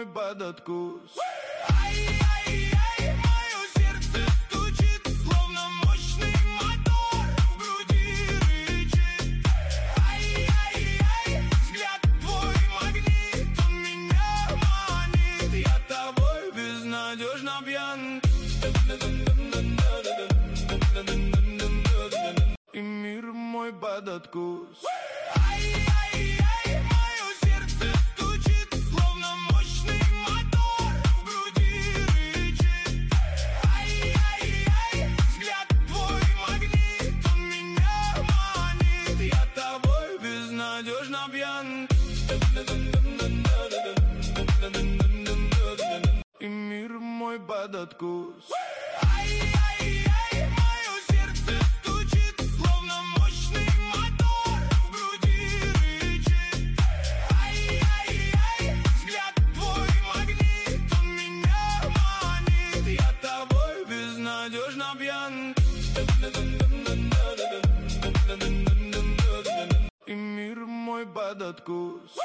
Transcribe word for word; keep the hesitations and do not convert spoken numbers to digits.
мой под откус. Ай-яй-яй, мое сердце стучит, словно мощный мотор в груди рычит. Ай-яй-яй, взгляд твой магнит, он меня манит. Я тобой безнадежно пьян, и мир мой под откус. Ай-яй-яй, мое сердце стучит, словно мощный мотор в груди рычит. Ай-яй-яй, взгляд твой магнит, он меня манит. Я тобой безнадежно пьян, и мир мой под откус. Ай-яй-яй, мое сердце стучит, словно мощный мотор в груди рычит. Ай-яй-яй, взгляд твой магнит, он меня манит. Я тобой безнадежно пьян, и мир мой под откус.